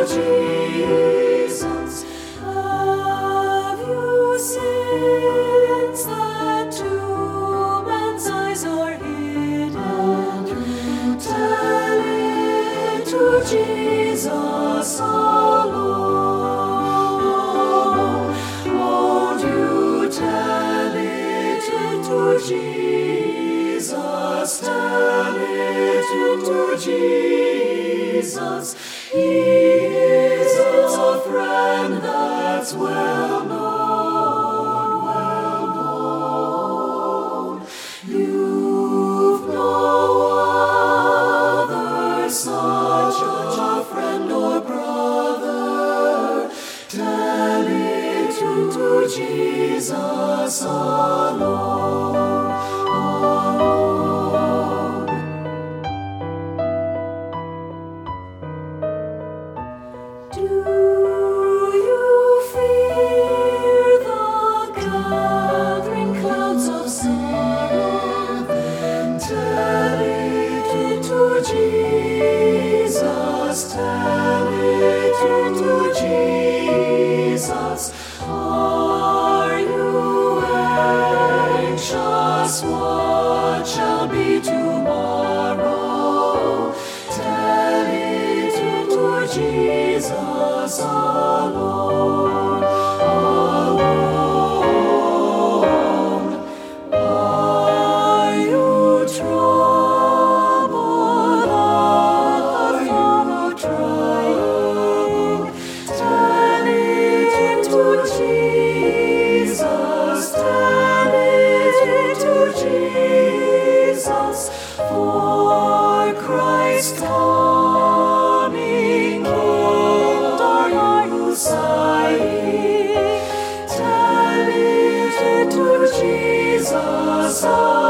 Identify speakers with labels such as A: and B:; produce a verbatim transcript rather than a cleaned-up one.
A: Jesus. Have you sins that to man's eyes are hidden? Tell it to Jesus alone. Won't you tell it to Jesus? Tell it to Jesus. He is a friend that's well known, well known. You've no other such a friend or brother. Tell it to Jesus alone, alone. Do you fear the gathering clouds of sorrow? Then tell it to Jesus. Tell it to Jesus. Are you anxious what shall be tomorrow? Tell it to Jesus alone, alone. Are you troubled? Are you trying? Tell it to Jesus. Tell it to Jesus. For Christ coming, what are you sighing? Tell it to Jesus.